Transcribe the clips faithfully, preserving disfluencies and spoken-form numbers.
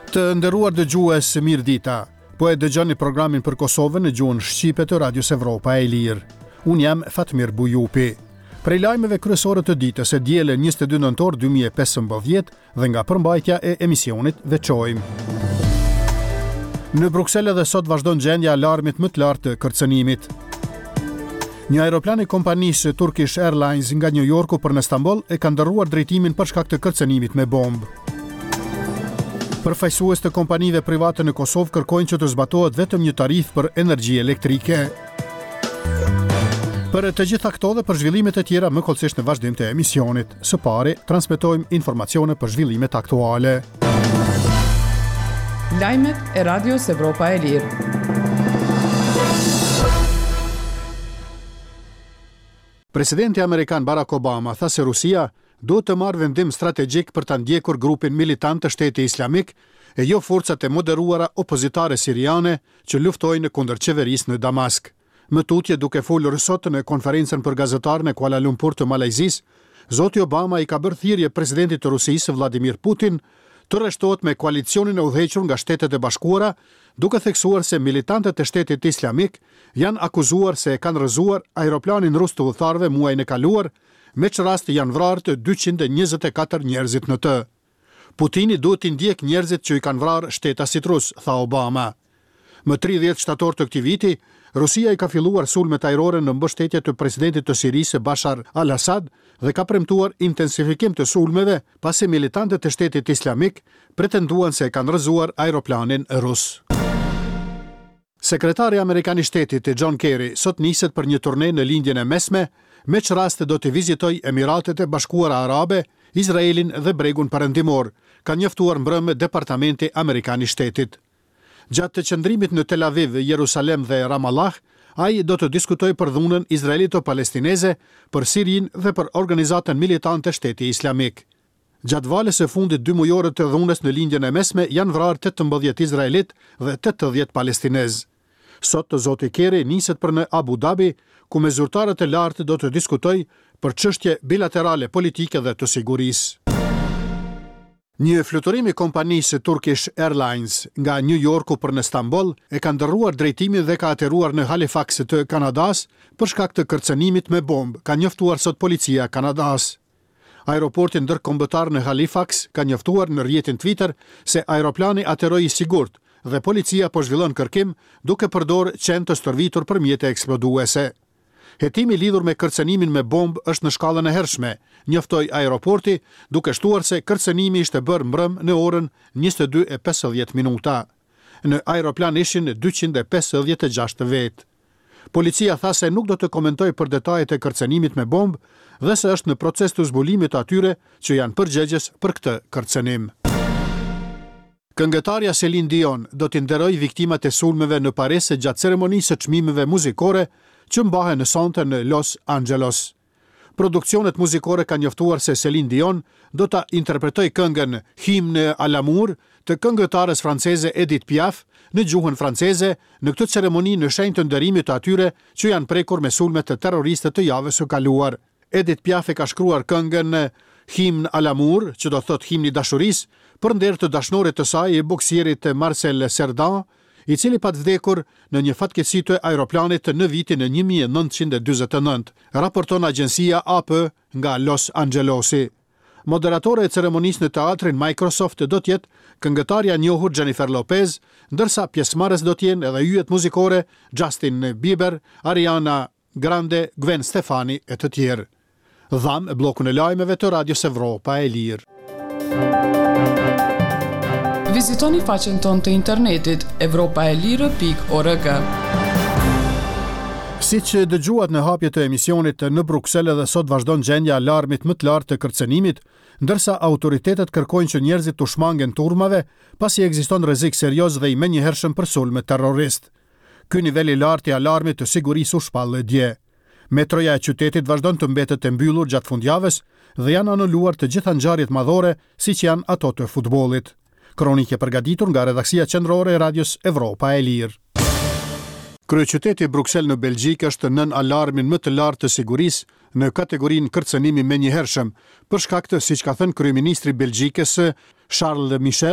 Të nderuar dëgjues, mirë dita. Po e dëgjoni programin për Kosovën në gjuhën shqipe të Radios Evropa e Lirë. Unë jam Fatmir Bujupi. Prej lajmeve kryesore të ditës e diele njëzet e dy nëntor dy mijë e pesëmbëdhjetë dhe nga përmbajtja e emisionit veçojmë. Në Bruksel edhe sot vazhdon gjendja e alarmit më të lartë të kërcënimit. Një aeroplan i kompanisë Turkish Airlines nga New Yorku për në Stamboll e ka ndërruar drejtimin për shkak të kërcënimit me bombë. Përfaqësues të kompanive private në Kosovë kërkojnë që të zbatohet vetëm një tarifë për energji elektrike. Për të gjitha këto dhe për zhvillimet e tjera më kollësisht në vazhdim të emisionit. Së pari, transmetojmë informacione për zhvillimet aktuale. Lajmet e Radios Evropa e Lirë. Presidenti amerikan Barack Obama tha se Rusia do të marrë vendim strategjik për të ndjekur grupin militant të Shteti Islamik e jo forcat e moderuara opozitare siriane që luftojnë kundër qeverisë në Damask. Më tutje duke folur sot në konferencën për gazetarë në Kuala Lumpur të Malajzisë, zoti Obama i ka bërë thirrje presidentit të Rusisë Vladimir Putin të rreshtohet me koalicionin e udhëhequr nga Shtetet e Bashkuara, duke theksuar se militantët e Shtetit Islamik janë akuzuar se kanë rrëzuar aeroplanin rus të udhëtarëve muajin e kaluar, me që rast janë vrarë të dyqind e njëzet e katër njerëzit në të. Putini duhet t'i ndjek njerëzit që i kanë vrarë shtetasit rus, tha Obama. Më tridhjetë shtator të këtij viti, Rusia i ka filluar sulmet ajrore në mbështetje të presidentit të Sirisë Bashar al-Assad dhe ka premtuar intensifikim të sulmeve pasi militantët e Shtetit Islamik pretenduan se kanë rrëzuar aeroplanin rus. Sekretari amerikan i Shtetit John Kerry sot niset për një turne në lindjen e mesme, me që raste do të vizitoj Emiratet e Bashkuara Arabe, Izraelin dhe bregun perëndimor, ka njoftuar mbrëmë Departamenti Amerikan i Shtetit. Gjatë të qëndrimit në Tel Aviv, Jerusalem dhe Ramallah, ai do të diskutoj për dhunën izraelito-palestineze, për Sirin dhe për organizatën militante Shteti Islamik. Gjatë valës së fundit dy mujore të dhunës në lindjen e mesme janë vrarë tetëmbëdhjetë izraelit dhe tetëdhjetë palestinez. Sot zoti Kerry niset për në Abu Dhabi, ku me zyrtarët e lartë do të diskutoj për çështje bilaterale politike dhe të sigurisë. Një fluturim i kompanisë Turkish Airlines nga New Yorku për në Stamboll e ka ndërruar drejtimin dhe ka ateruar në Halifax të Kanadas për shkak të kërcënimit me bombë, ka njoftuar sot policia e Kanadas. Aeroporti ndërkombëtar në Halifax ka njoftuar në rrjetin Twitter se aeroplani ateroi i sigurt dhe policia po zhvillon kërkim duke përdor qenë të stërvitur për mjete eksploduese. Hetimi lidhur me kërcënimin me bombë është në shkallën e hershme, njoftoi aeroporti, duke shtuar se kërcënimi ishte bërë mbrëm në orën njëzet e dy e pesëdhjetë minuta. Në aeroplan ishin dyqind e pesëdhjetë e gjashtë vetë. Policia tha se nuk do të komentoj për detajet e kërcënimit me bombë dhe se është në proces të zbulimit të atyre që janë përgjegjës për këtë kërcënim. Këngëtarja Celine Dion do t'i nderoj viktimat e sulmeve në Paris gjatë ceremonisë së çmimeve muzikore që mbahen në sonte në Los Angeles. Produksionet muzikore kanë njoftuar se Celine Dion do ta interpretoj këngën Hymne à l'amour të këngëtares franceze Edith Piaf në gjuhën franceze në këtë ceremoni në shenjë të nderimit të atyre që janë prekur me sulmet të terroriste të javës së kaluar. Edith Piaf e ka shkruar këngën Hymne à l'amour, që do thot himni dashurisë, për nder të dashnorit të saj e boksierit Marcel Cerdan, i cili pat vdekur në një fatkeqësi të aeroplanit në vitin e një mijë e nëntëqind e dyzet e nëntë, raporton agjencia A P nga Los Angelesi. Moderatore e ceremonisë në teatrin Microsoft do t'jetë këngëtarja e njohur Jennifer Lopez, ndërsa pjesëmarrës do t'jenë edhe yjet muzikore Justin Bieber, Ariana Grande, Gwen Stefani e të tjerë. Dham bllokun e lajmeve të Radios Evropa e Lirë. Vizitoni faqen tonë të internetit evropaelire pikë org. Siç dëgjuat në hapje të emisionit, në Bruksel edhe sot vazhdon gjendja e alarmit më të lartë të kërcënimit, ndërsa autoritetet kërkojnë që njerëzit të shmangen turmave, pasi ekziston rrezik serioz dhe i menjëhershëm për sulme terrorist. Ky nivel i lartë i alarmit të sigurisë u shpall dje. Metroja e qytetit vazhdon të mbetet e mbyllur gjatë fundjavës dhe janë anuluar të gjitha ngjarjet madhore, siç janë ato të futbollit. Kronikë e përgatitur nga redaksia qendrore e Radios Evropa e Lirë. Kryeqyteti Bruksel në Belgjik është nën alarmin më të lartë të sigurisë në kategorinë kërcënimi menjëhershëm, për shkak të, siç ka thënë kryeministri i Belgjikës Charles Michel,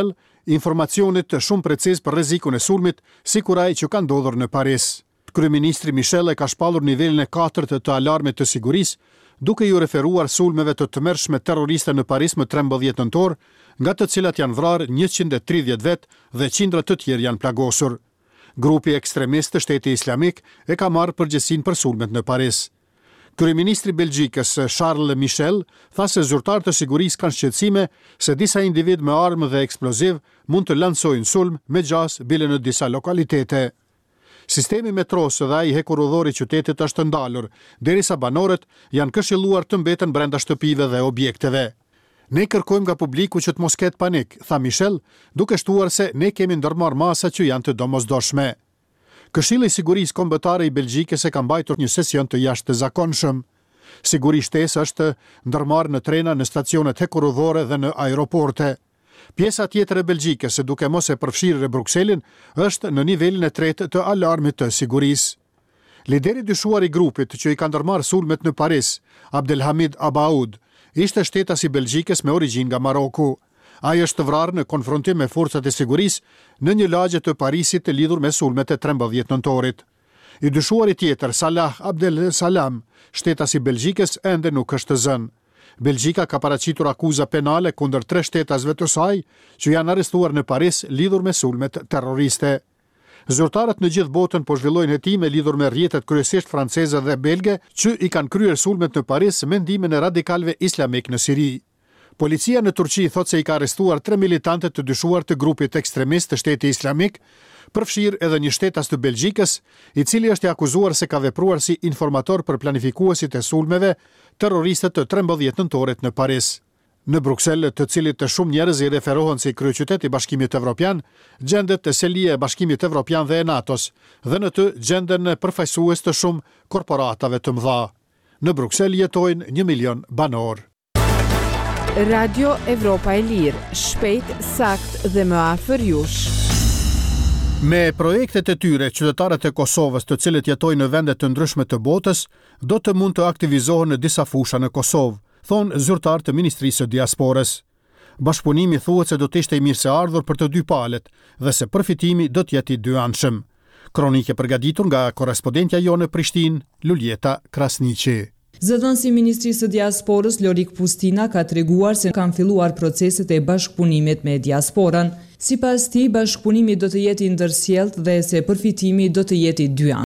informacionit të shumë preciz për rrezikun e sulmit, sikuraj që ka ndodhur në Paris. Kryeministri Michel e ka shpallur nivelin e katërt të alarmit të sigurisë, duke ju referuar sulmeve të tmerrshme terroriste në Paris më trembëdhjetë nëntor, nga të cilat janë vrarë njëqind e tridhjetë vet dhe qindra të tjerë janë plagosur. Grupi ekstremist të Shteti Islamik e ka marrë përgjegjësinë për sulmet në Paris. Kryeministri Belgjikës Charles Michel tha se zyrtarët e sigurisë kanë shqetësime se disa individ me armë dhe eksploziv mund të lancojnë sulm me gjas bile në disa lokalitete. Sistemi metros dhe ai hekurudhor i qytetit është ndalur, derisa banorët janë këshilluar të mbeten brenda shtëpive dhe objekteve. Ne kërkojmë nga publiku që të mos ketë panik, tha Michel, duke shtuar se ne kemi ndërmarrë masa që janë të domosdoshme. Këshilli i Sigurisë Kombëtare i Belgjikës e ka mbajtur një sesion të jashtëzakonshëm. Siguri shtesë është ndërmarrë në trena, në stacionet hekurudhore dhe në aeroporte. Pjesa tjetër e Belgjikës, duke mos e përfshirë Brukselin, është në nivelin e tretë të alarmit të sigurisë. Lideri dyshuar i grupit që i ka ndërmarrë sulmet në Paris, Abdelhamid Abaoud, ishte shtetas i Belgjikës me origjinë nga Maroku. Ai është vrarë në konfrontim me forcat e sigurisë në një lagje të Parisit të lidhur me sulmet e trembëdhjetë nëntorit. I dyshuari tjetër, Salah Abdel Salam, shtetas i Belgjikës, ende nuk është zënë. Belgjika ka paraqitur akuza penale kundër tre shtetasve të saj që janë arrestuar në Paris lidhur me sulmet terroriste. Zyrtarët në gjithë botën po zhvillojnë hetime lidhur me rrjetet kryesisht franceze dhe belge që i kanë kryer sulmet në Paris me ndihmën e radikalëve islamik në Siri. Policia në Turqi thot se i ka arrestuar tre militante të dyshuar të grupit ekstremist të Shteti Islamik, përfshirë edhe një shtetas të Belgjikës, i cili është i akuzuar se ka vepruar si informator për planifikuesit e sulmeve terroriste të trembëdhjetë nëntorit në Paris. Në Bruksel, të cilit të shumë njerëz i referohen si kryeqytet i Bashkimit Evropian, gjendet theselia e Bashkimit Evropian dhe e NATO-s, dhe në të gjenden përfaqësues të shumë korporatave të mëdha. Në Bruksel jetojnë një milion banor. Radio Evropa e Lirë, shpejt, sakt dhe më afër jush. Me projektet e tyre, qytetarët e Kosovës të cilët jetojnë në vende të ndryshme të botës, do të mund të aktivizohen në disa fusha në Kosovë, thonë zyrtar të Ministrisë së Diasporës. Bashkëpunimi thuhet se do të ishte i mirëseardhur për të dy palët dhe se përfitimi do të jetë i dyanshëm. Kronike përgatitur nga korrespondentja jonë në Prishtinë, Luljeta Krasniqi. Zëdhënësi i Ministrisë së Diasporës Lorik Pustina ka treguar se kanë filluar proceset e bashkëpunimit me diasporën. Sipas tij, bashkëpunimi do të jetë i ndërsjellët dhe se përfitimi do të jetë i dyanshëm.